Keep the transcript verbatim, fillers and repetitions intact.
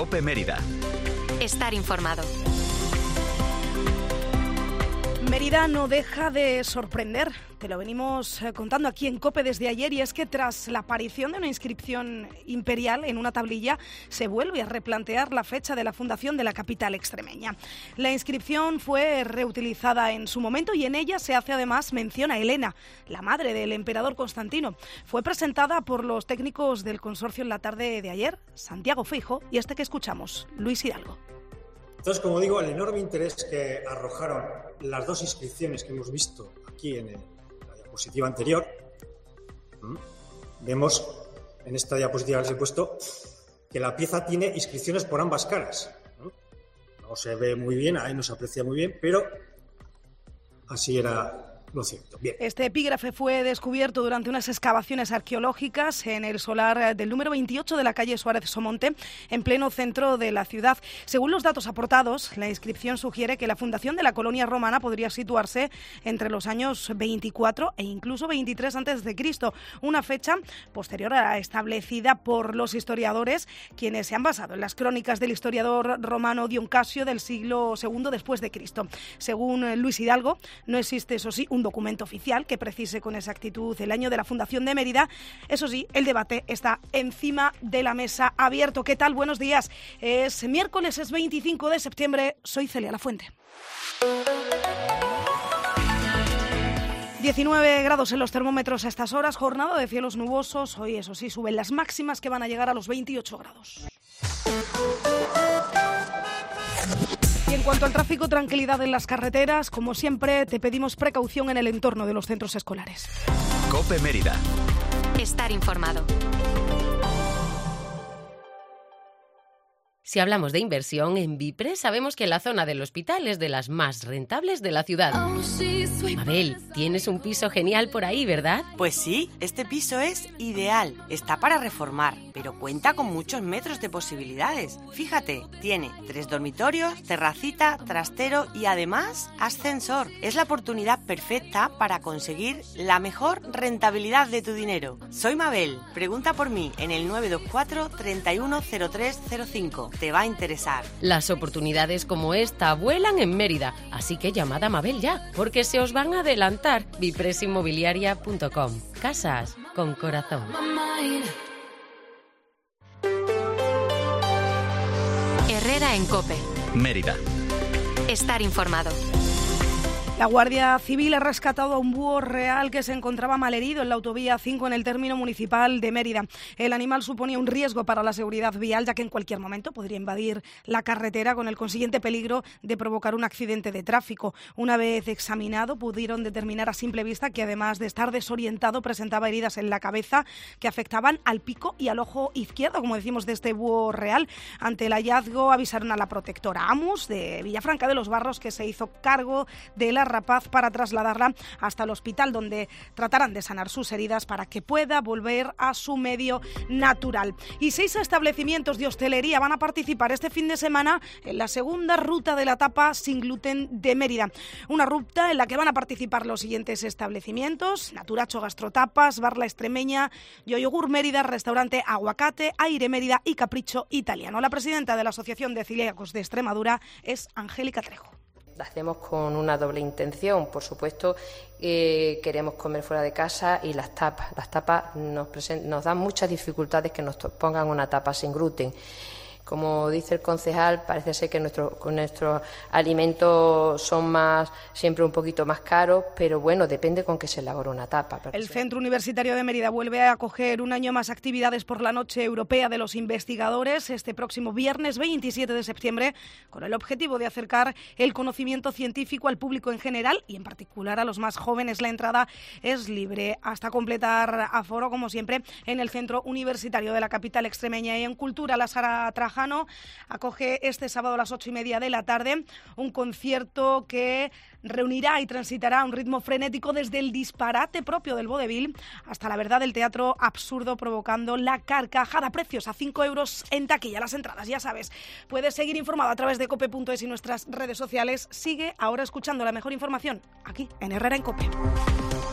COPE Mérida. Estar informado. Mérida no deja de sorprender, te lo venimos contando aquí en COPE desde ayer, y es que tras la aparición de una inscripción imperial en una tablilla, se vuelve a replantear la fecha de la fundación de la capital extremeña. La inscripción fue reutilizada en su momento y en ella se hace además mención a Helena, la madre del emperador Constantino. Fue presentada por los técnicos del consorcio en la tarde de ayer, Santiago Feijóo y este que escuchamos, Luis Hidalgo. Entonces, como digo, el enorme interés que arrojaron las dos inscripciones que hemos visto aquí en la diapositiva anterior, vemos en esta diapositiva que les he puesto que la pieza tiene inscripciones por ambas caras. No se ve muy bien, ahí no se aprecia muy bien, pero así era lo cierto. Bien. Este epígrafe fue descubierto durante unas excavaciones arqueológicas en el solar del número veintiocho de la calle Suárez Somonte, en pleno centro de la ciudad. Según los datos aportados, la inscripción sugiere que la fundación de la colonia romana podría situarse entre los años veinticuatro e incluso veintitrés antes de Cristo, una fecha posterior a la establecida por los historiadores, quienes se han basado en las crónicas del historiador romano Dion Casio del siglo segundo después de Cristo. Según Luis Hidalgo, no existe, eso sí, un documento oficial que precise con exactitud el año de la fundación de Mérida. Eso sí, el debate está encima de la mesa abierto. ¿Qué tal? Buenos días. Es miércoles, es veinticinco de septiembre. Soy Celia Lafuente. diecinueve grados en los termómetros a estas horas, jornada de cielos nubosos. Hoy, eso sí, suben las máximas que van a llegar a los veintiocho grados. Y en cuanto al tráfico, tranquilidad en las carreteras. Como siempre, te pedimos precaución en el entorno de los centros escolares. COPE Mérida. Estar informado. Si hablamos de inversión en Vipre, sabemos que la zona del hospital es de las más rentables de la ciudad. Mabel, tienes un piso genial por ahí, ¿verdad? Pues sí, este piso es ideal. Está para reformar, pero cuenta con muchos metros de posibilidades. Fíjate, tiene tres dormitorios, terracita, trastero y además ascensor. Es la oportunidad perfecta para conseguir la mejor rentabilidad de tu dinero. Soy Mabel. Pregunta por mí en el nueve dos cuatro, treinta y uno, cero tres cero cinco. Te va a interesar. Las oportunidades como esta vuelan en Mérida, así que llamad a Mabel ya, porque se os van a adelantar. Vipres Inmobiliaria punto com. Casas con corazón. Herrera en COPE. Mérida. Estar informado. La Guardia Civil ha rescatado a un búho real que se encontraba malherido en la autovía cinco en el término municipal de Mérida. El animal suponía un riesgo para la seguridad vial, ya que en cualquier momento podría invadir la carretera con el consiguiente peligro de provocar un accidente de tráfico. Una vez examinado, pudieron determinar a simple vista que, además de estar desorientado, presentaba heridas en la cabeza que afectaban al pico y al ojo izquierdo, como decimos, de este búho real. Ante el hallazgo, avisaron a la protectora AMUS de Villafranca de los Barros, que se hizo cargo de la rapaz para trasladarla hasta el hospital, donde tratarán de sanar sus heridas para que pueda volver a su medio natural. Y seis establecimientos de hostelería van a participar este fin de semana en la segunda ruta de la tapa sin gluten de Mérida. Una ruta en la que van a participar los siguientes establecimientos: Naturacho Gastrotapas, Bar La Extremeña, Yoyogur Mérida, Restaurante Aguacate, Aire Mérida y Capricho Italiano. La presidenta de la Asociación de Celíacos de Extremadura es Angélica Trejo. La hacemos con una doble intención. Por supuesto, eh, queremos comer fuera de casa, y las tapas. Las tapas nos, present- nos dan muchas dificultades que nos to- pongan una tapa sin gluten. Como dice el concejal, parece ser que nuestro, nuestros alimentos son más siempre un poquito más caros, pero bueno, depende con qué se elabora una tapa. El Centro Universitario de Mérida vuelve a acoger un año más actividades por la Noche Europea de los Investigadores este próximo viernes veintisiete de septiembre, con el objetivo de acercar el conocimiento científico al público en general y en particular a los más jóvenes. La entrada es libre hasta completar aforo, como siempre, en el Centro Universitario de la capital extremeña. Y en Cultura, la Sara Trajano acoge este sábado a las ocho y media de la tarde un concierto que reunirá y transitará a un ritmo frenético desde el disparate propio del vodevil hasta la verdad del teatro absurdo, provocando la carcajada. Precios a cinco euros en taquilla. Las entradas, ya sabes, puedes seguir informado a través de cope punto es y nuestras redes sociales. Sigue ahora escuchando la mejor información aquí en Herrera en COPE.